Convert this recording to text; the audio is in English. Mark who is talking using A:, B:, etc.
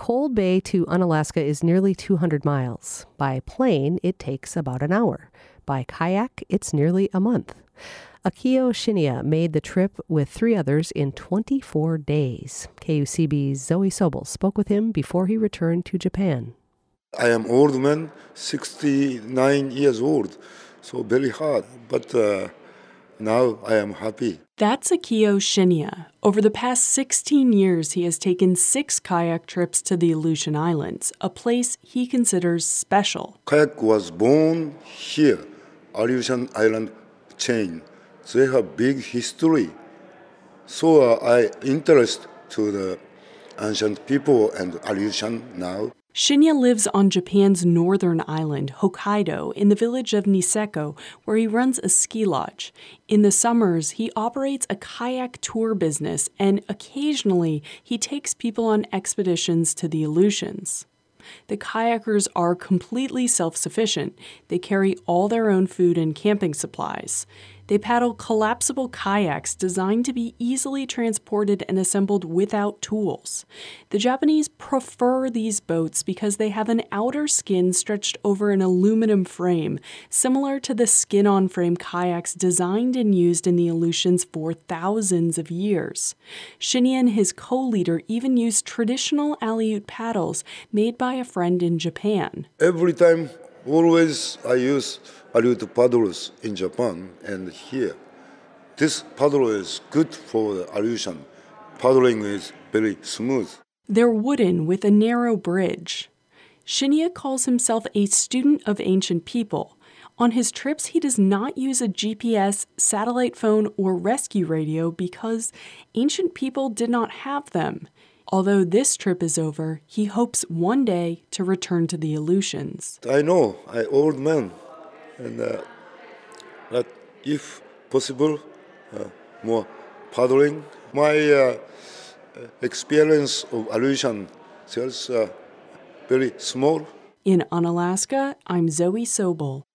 A: Cold Bay to Unalaska is nearly 200 miles. By plane, it takes about an hour. By kayak, it's nearly a month. Akio Shinya made the trip with 3 others in 24 days. KUCB's Zoe Sobel spoke with him before he returned to Japan.
B: I am old man, 69 years old, so very hard, but now I am happy.
C: That's Akio Shinya. Over the past 16 years, he has taken 6 kayak trips to the Aleutian Islands, a place he considers special.
B: Kayak was born here, Aleutian Island chain. They have big history. So I interest to the ancient people and Aleutian now.
C: Shinya lives on Japan's northern island, Hokkaido, in the village of Niseko, where he runs a ski lodge. In the summers, he operates a kayak tour business, and occasionally he takes people on expeditions to the Aleutians. The kayakers are completely self-sufficient. They carry all their own food and camping supplies. They paddle collapsible kayaks designed to be easily transported and assembled without tools. The Japanese prefer these boats because they have an outer skin stretched over an aluminum frame, similar to the skin-on-frame kayaks designed and used in the Aleutians for thousands of years. Shinya and his co-leader even use traditional Aleut paddles made by a friend in Japan.
B: Every time, always I use Aleut paddles in Japan and here. This paddle is good for the Aleutian. Paddling is very smooth.
C: They're wooden with a narrow bridge. Shinya calls himself a student of ancient people. On his trips, he does not use a GPS, satellite phone, or rescue radio because ancient people did not have them. Although this trip is over, he hopes one day to return to the Aleutians.
B: I know, I'm old man, and but if possible, more paddling. My experience of Aleutian is very small.
C: In Unalaska, I'm Zoe Sobel.